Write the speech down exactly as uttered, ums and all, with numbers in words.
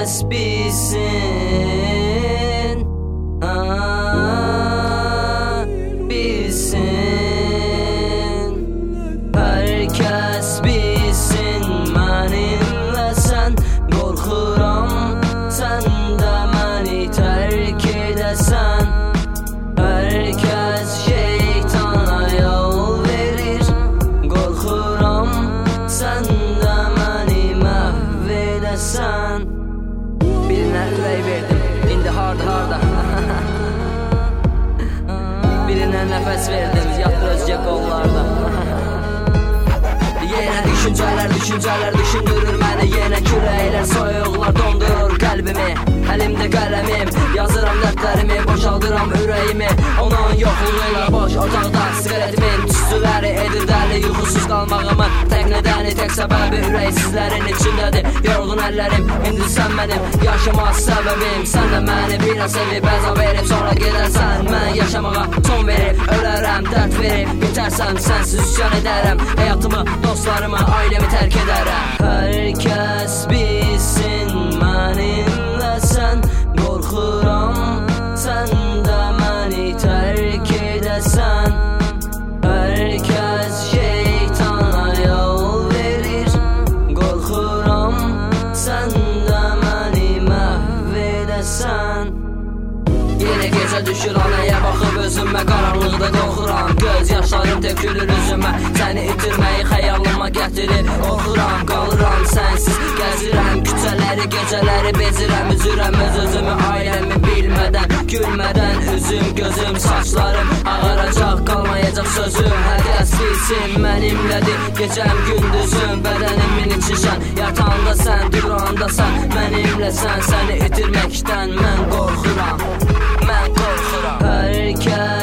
kəs bilsin, aa, bilsin. Hər kəs bilsin mənimlə sən qorxuram, sən də məni tərk edəsən. Hər kəs şeytana yol verir, qorxuram, sən də məni məhv edəsən. Birinə ürək verdim, indi harda harda birinə nəfəs verdim, yatır özgə qollarda. Yenə düşüncələr, düşüncələr düşündürür məni, yenə küləklər, soyuqlar dondurur qəlbimi. Əlimdə qələmim, yazıram dərdlərimi, boşaldıram ürəyimi. Onun yoxluğuyla boş otaqda siqaretimin tüstüləri edir dəli yuxusuz qalmağımın tək nədəni, tək səbəbi ürəksizlərin içindədir yorğun əllərim. İndi sən mənim yaşama səbəbim, sən də məni biraz sevib əzab verib sonra gedərsən. Mən yaşamağa son verib ölərəm, dərd verib bitərsəm, sənsiz üsyan edərəm, həyatımı, dostlarımı, ailəmi tərk edərəm. Hər kəs bilsin mənimlə sən qorxuram, sən də məni tərk edəsən. Hər kəs şeytana yol verir, qorxuram, sən də məni məhv edəsən. Yenə gecə düşür anaya baxıb özümə, qaranlıqda qorxuram, göz yaşlarım tökülür üzümə. Səni itirməyi xəyalıma gətirir, oxuram, qalıram sənsiz, gəzirəm küçələri, gecələri bezirəm, üzürəm öz özümü, ailəmi bilmədən, gülmədən, üzüm, gözüm, saçlarım ağaracaq, qalmayacaq sözüm. Hər kəs bilsin mənimlədir, gecəm, gündüzüm, bədənimin içişən, yatağında sən, duranda sən, mənimləsən, səni itirməkdən mən qorxuram, mən qorxuram. Hər kəs